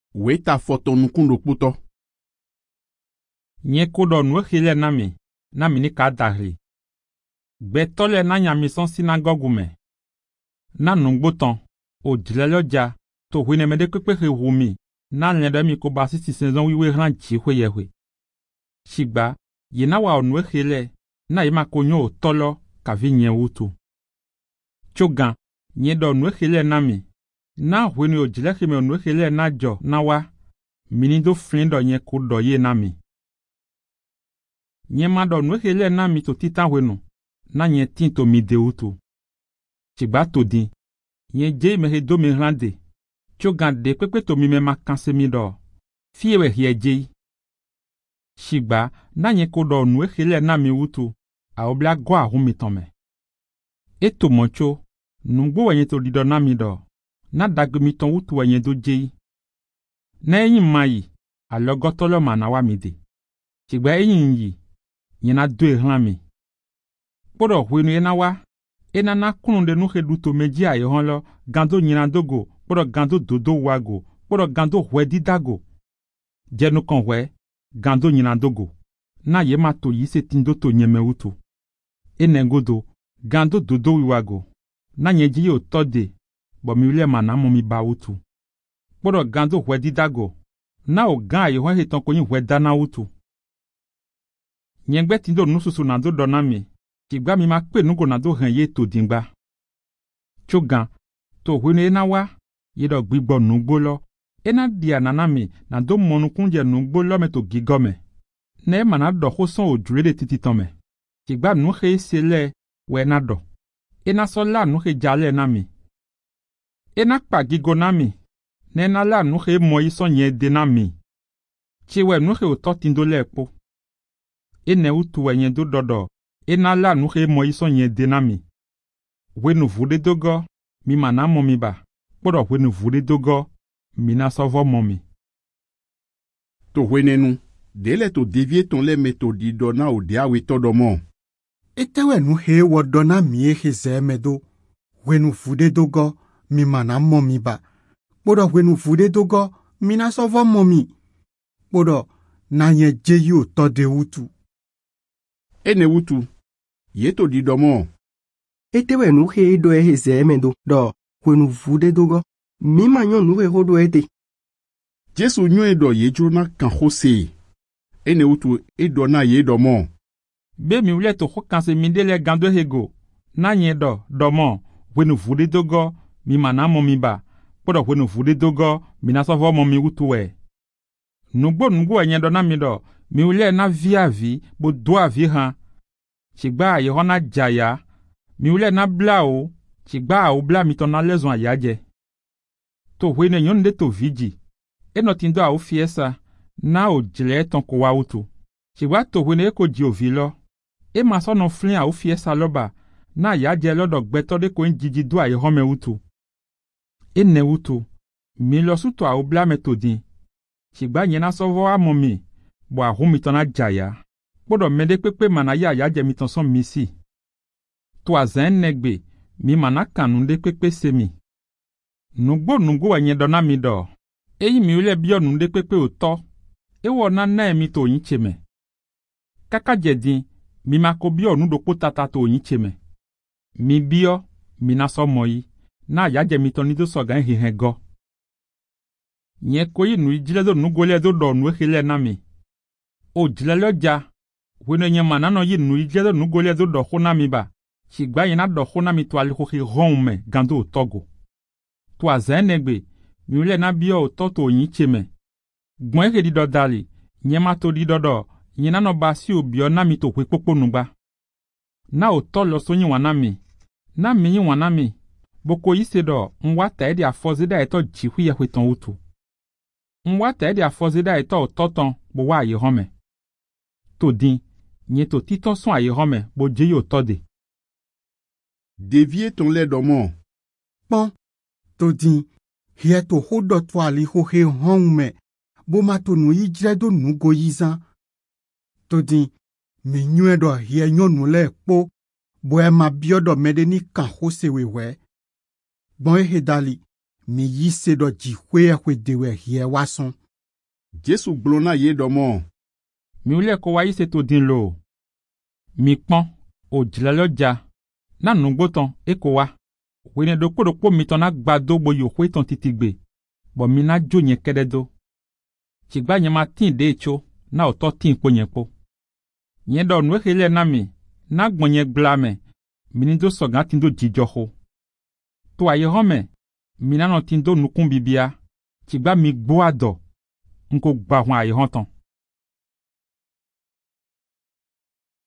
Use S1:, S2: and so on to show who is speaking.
S1: Weta foton nukundo puto.
S2: Nye kodo nu hele nami ni kadari. Betole na nyamison synagogue me. Na nungboton, o djeleloja, to huine mede kwekwe wumi, na nyede mi ko basi si sezon wiwe ran chihwe yewe. Shigba, yena wa onwe hele, na yema konyo o tolo, kavi nye utu. Chogan, nye do onwe hele nami. Na huine o djelekime onwe hele na jo, na wa, minido flindo nye kudo ye nami. Nye ma do onwe hele nami to titan wenu. Na nye tinto mi de utu. Chigba to din. Nye je me he do mi rande. Chogan de kwekwe to mi me makanse mi do. Fiewe hie je. Chigba na nye kodo nwe hele na mi utu. A obla gwa humi tome. Eto moncho. Nungbo wenye to dido na mi do. Na dagmi ton utu wenye do je. Na enyi mayi. A logotolo manawa mi de. Chigba enyi yi. Nye na do rami. Podo huinu enawa, enana kununde nuke duto meji a yehonlo, gando nyinandogo, podo gando dodo wago, podo gando hwedi dago. Jenu kon hwe, gando nyinandogo, na yema to yise tindo to nyeme utu. Enengodo, gando dodo wiwago, na nyeji yo tode, bo miwile manamo mi ba utu. Podo gando hwedi dago, na o gan a yehon heton konyi hwedana utu. Nyengbe tindo nususu nando donami. Chigba mi ma pe nugo na do hanye to dingba. Chogan, to huine enawa, yedo gbigbo nugbo lo, ena dia nanami na do monukunje nugbo lo me to gigome. Ne mana do hoson o jure de tititome. Chigba nuhe sele we na do. Ena so la nuhe jale nami. Ena kpa gigo nami. Ne na la nuhe moyi son ye de nami. Chiwe nuhe utotindo le po. Ene utu wenye do dodo. Ena la nuhe moyi son ye denami. Wenu vude dogo, mi mana momi ba. Podo wenu vude dogo, mina sovo momi.
S1: To wenenu, dele to devie ton le metodi dona o dia witodomo.
S3: Ete wenu he wodona mie heze medo. Wenu vude dogo, mi mana momi ba. Podo wenu vude dogo, mina sovo momi. Podo na nye jeyu to de utu.
S1: Ene utu. Yeto di domo.
S4: Ete wenu he do heze medo do wenu vude dogo. Mi manyo nuwe hodo ete.
S1: Jesu nyo edo yejuna kan hose. Ene utu edo na ye domo.
S2: Be mi wule to hokanse mindele gando hego. Na nye domo. Wenu vude dogo. Mi manamo mi ba. Podo wenu vude dogo. Mina sovo momi utuwe. Nugbo enye do na mi do. Mi wule na vi bo doa vi han. Chigba yehona jaya. Mi wule na bla o. Chigba o bla mitona lezon ayaje. To wene yon de to viji. Enotindo a o fiesa. Na o jile ton ko wa utu. Chigba to wene eko ji o vilo. E maso no flin a o fiesa loba. Na ayaje lodo gbeto de ko njiji do a yehome utu. Ene utu. Mi lo suto a o bla metodin. Chigba nyena sovo a momi. Bo a humitona jaya. Podo mede pepe mana ya je mitonson misi. Toa zen negbe, mi mana kanunde pepe semi. Nugbo wenye dona mi do. Eyi mi ule bio nunde pepe uto. Ewo na mi to yin cheme. Kaka jedin, mi mako bio nudo potata to yin cheme. Mi bio, mi na so moyi. Na ya je mitonido soga hihen go. Nye koyi nu ijile do nugole do nu hele nami. O jile loja. Weno nye manano yi nu ijedo nu gole do khona mi ba. Chigba yina do khona mi to ali ko rome gando o togo. To azenegbe, mi ule na bio o toto yin cheme. Gbon e di do dali, nye ma to di do, yina no basi o bio na mi to kwe popo nuba. Na o to lo so yin wanami. Na mi yin wanami. Boko yise do, mwata edi afozida eto jihu ya kweton utu. Mwata edi afozida eto o toton, bo wa ye home. To din, nye to titon son a yehome, bo jeyo tode.
S1: Devie ton le domo.
S3: Bon, to din, hie to hodo to ali ho he hongme, bo ma to nu ijredo nu go yizan. To din, mi nyue do hie nyonu le po, bo e ma biodo mede ni kan ho se wewe. Bon e he dali, mi yi se do jihwe dewe hie wason.
S1: Jésus glona ye domo.
S2: Mi ule ko wa yi se to din lo. Mi pon o jilaloja. Na nungboton e ko wa. Wene do po mi ton agbado bo yo hwe ton titigbe. Bo mi na jo nye kededo. Chigba nye ma tin de echo. Na oto tin po nye po. Nye do nwe hele na mi. Na gbonye glame. Minido sogan tindo jijoho. To aye home. Mina no tindo nukun bibia. Chigba mi gbo ado. Nko gba hon aye honton.